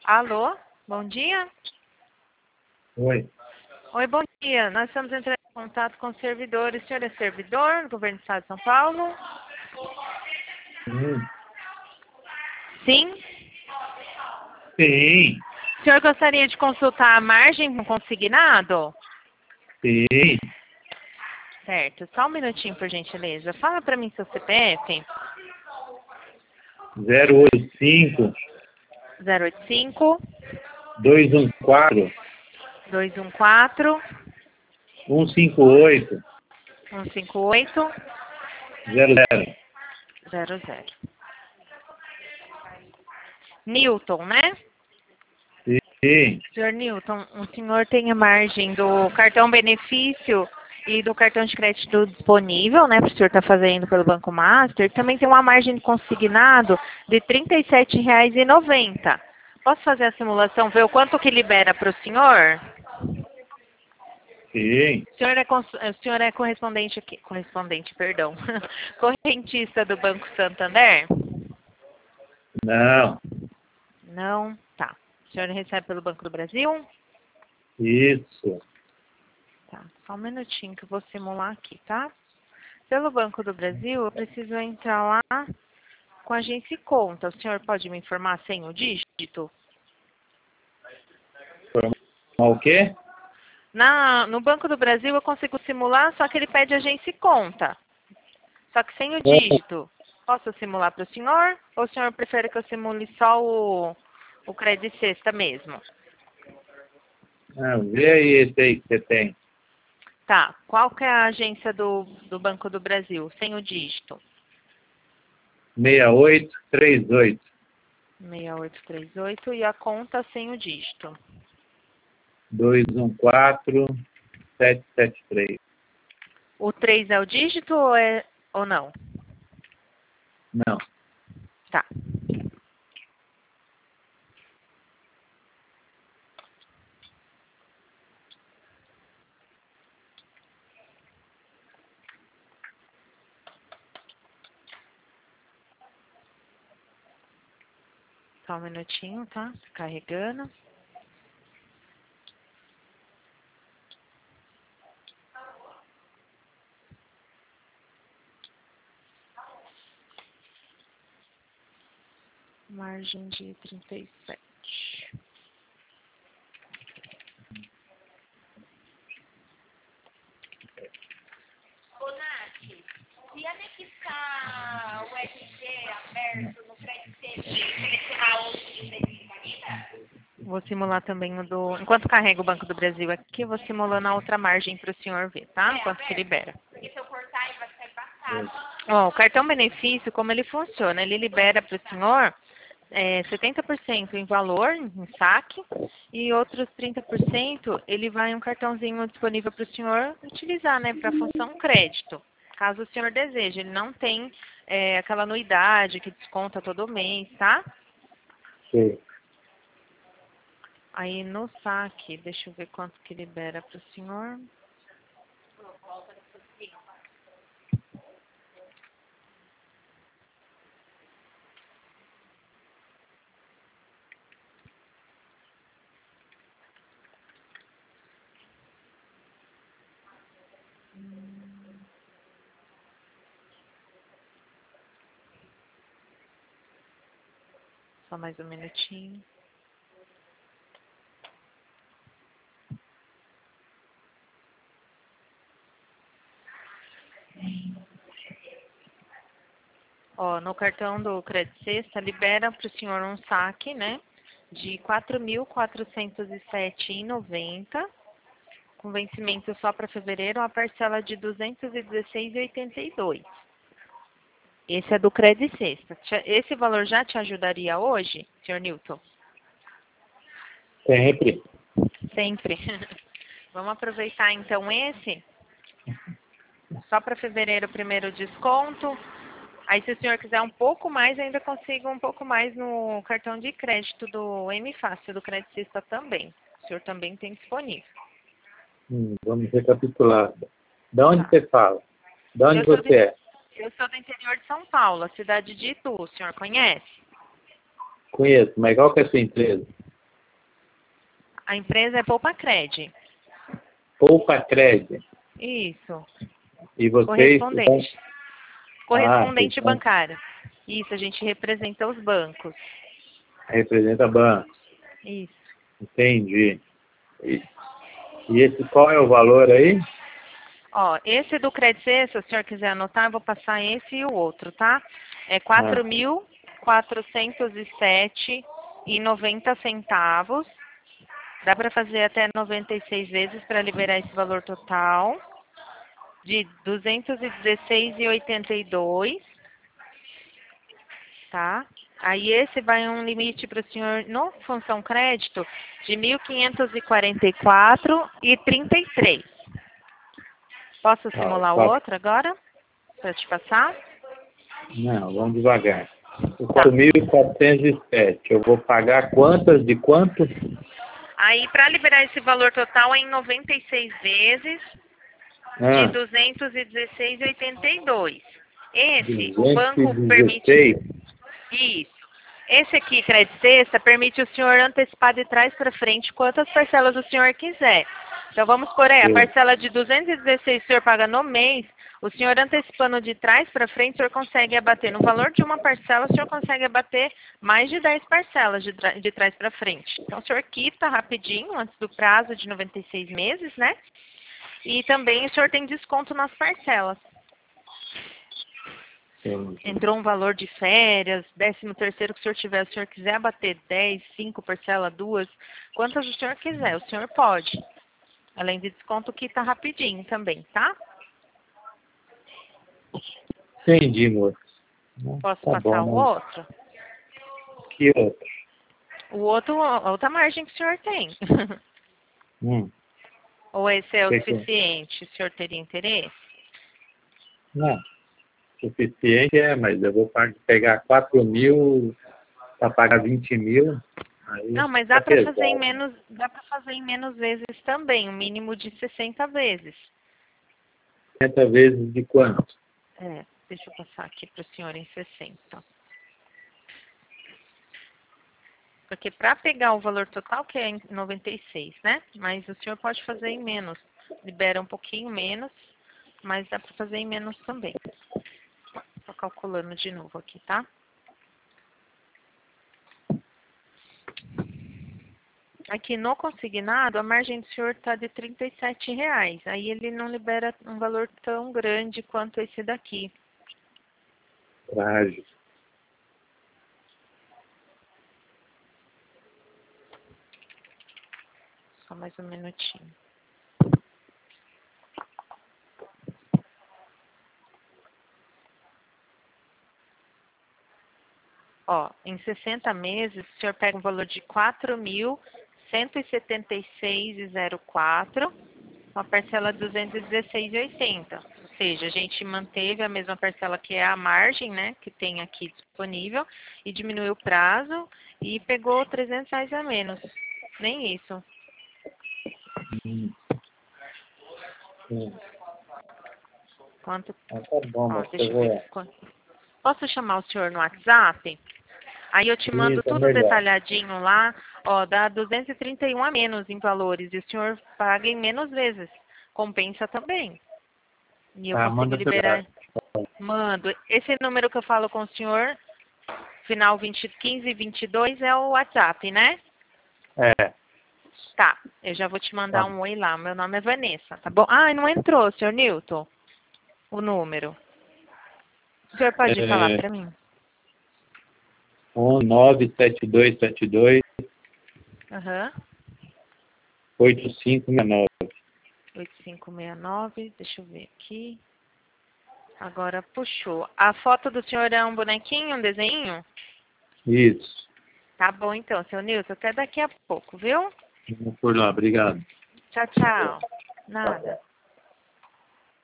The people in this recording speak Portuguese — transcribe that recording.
Alô, bom dia. Oi. Oi, bom dia. Nós estamos entrando em contato com servidores. O senhor é servidor do Governo do Estado de São Paulo? Sim. Sim, O senhor gostaria de consultar a margem com consignado? sim. Certo. Só um minutinho, por gentileza. Fala para mim seu CPF. 085 085 214 214 158 158 00. 00. Newton, né? Sim. Senhor Newton, o senhor tem a margem do cartão benefício e do cartão de crédito disponível, né, para o senhor estar fazendo pelo Banco Master. Também tem uma margem de consignado de R$ 37,90. Posso fazer a simulação, ver o quanto que libera para o senhor? Sim. O senhor é correspondente aqui, perdão, correntista do Banco Santander? Não. Não? Tá. O senhor recebe pelo Banco do Brasil? Isso. Tá, só um minutinho que eu vou simular aqui, tá? Pelo Banco do Brasil, eu preciso entrar lá com a agência e conta. O senhor pode me informar sem o dígito? Formar o quê? No Banco do Brasil eu consigo simular, só que ele pede agência e conta. Só que sem o dígito. Posso simular para o senhor? Ou o senhor prefere que eu simule só o Credit Sexta mesmo? Ah, vê aí esse aí que você tem. Tá, qual que é a agência do Banco do Brasil? Sem o dígito. 6838 6838 e a conta sem o dígito. 214 773. O 3 é o dígito ou não? Não. Tá. Só um minutinho, tá? Carregando. Margem de 37. Ô, Nath, se anexar o RG aberto no Credit Sexta e selecionar outro disponível? Vou simular também o do... Enquanto carrega o Banco do Brasil aqui, eu vou simulando a outra margem para o senhor ver, tá? Quanto que libera. Porque se eu cortar, ele vai ficar embaçado. Ó, o cartão benefício, como ele funciona? Ele libera para o senhor 70% em valor, em saque, e outros 30% ele vai um cartãozinho disponível para o senhor utilizar, né, para a função crédito. Caso o senhor deseje, ele não tem aquela anuidade que desconta todo mês, tá? Sim. Aí no saque, deixa eu ver quanto que libera para o senhor. Só mais um minutinho. Ó, no cartão do Credit Sexta, libera para o senhor um saque, né, de R$ 4.407,90, com vencimento só para fevereiro, uma parcela de R$ 216,82. Esse é do Credit Sexta. Esse valor já te ajudaria hoje, senhor Newton? Sempre. Sempre. Vamos aproveitar então esse, só para fevereiro, primeiro desconto. Aí, se o senhor quiser um pouco mais, ainda consigo um pouco mais no cartão de crédito do M Fácil, do Credit Sexta também. O senhor também tem disponível. Vamos recapitular. Da onde Tá. você fala? Da onde Eu sou, você é? eu sou do interior de São Paulo, a cidade de Itu. O senhor conhece? Conheço, mas qual que é a sua empresa? A empresa é Poupacred. Poupacred. Isso. E vocês... Correspondente bancário. Isso, a gente representa os bancos. Representa bancos. Isso. Entendi. E esse, qual é o valor aí? Ó, esse do Credit, se o senhor quiser anotar, eu vou passar esse e o outro, tá? É 4.407,90 centavos. Dá para fazer até 96 vezes para liberar esse valor total de 216,82, tá? Aí esse vai um limite para o senhor no função crédito de 1.544,33. Posso simular o outro agora? Para te passar? Não, vamos devagar. O 4.407, eu vou pagar quantas de quanto? Aí, para liberar esse valor total é em 96 vezes de 216,82. Esse, o banco permite... Isso. Esse aqui, Crédito Sexta, permite o senhor antecipar de trás para frente quantas parcelas o senhor quiser. Então, vamos por aí. A parcela de 216 o senhor paga no mês. O senhor antecipando de trás para frente, o senhor consegue abater. No valor de uma parcela, o senhor consegue abater mais de 10 parcelas de trás para frente. Então, o senhor quita rapidinho, antes do prazo de 96 meses, né? E também o senhor tem desconto nas parcelas. Entrou um valor de férias, 13º que o senhor tiver, se o senhor quiser abater 10, 5 parcelas, 2, quantas o senhor quiser, o senhor pode. Além de desconto, quita rapidinho também, tá? Entendi, moço. Posso passar o outro? Que outro? O outro, a outra margem que o senhor tem. Ou esse é o suficiente? O senhor teria interesse? Não. Suficiente mas eu vou pegar 4.000 para pagar 20.000. Não, mas dá para fazer em menos vezes também, um mínimo de 60 vezes. 60 vezes de quanto? Deixa eu passar aqui para o senhor em 60. Porque para pegar o valor total, que é em 96, né? Mas o senhor pode fazer em menos. Libera um pouquinho menos, mas dá para fazer em menos também. Estou calculando de novo aqui, tá? Aqui no consignado, a margem do senhor está de R$37. Aí ele não libera um valor tão grande quanto esse daqui. Trágico. Só mais um minutinho. Ó, em 60 meses, o senhor pega um valor de 4.176,04, uma parcela de 216,80. Ou seja, a gente manteve a mesma parcela que é a margem, né, que tem aqui disponível, e diminuiu o prazo e pegou R$300 a menos. Nem isso. Quanto? Tá bom, Ó, deixa eu ver. Posso chamar o senhor no WhatsApp? Aí eu te mando tudo detalhadinho lá, ó, dá 231 a menos em valores e o senhor paga em menos vezes. Compensa também. E eu consigo liberar. Mando. Esse número que eu falo com o senhor, final 1522, é o WhatsApp, né? Tá, eu já vou te mandar um oi lá. Meu nome é Vanessa, tá bom? Ah, não entrou, senhor Newton, o número. O senhor pode falar para mim? 97272 8569. 8569, deixa eu ver aqui. Agora puxou. A foto do senhor é um bonequinho, um desenho? Isso. Tá bom então, seu Nilson, até daqui a pouco, viu? Vamos por lá, obrigado. Tchau, tchau. Nada.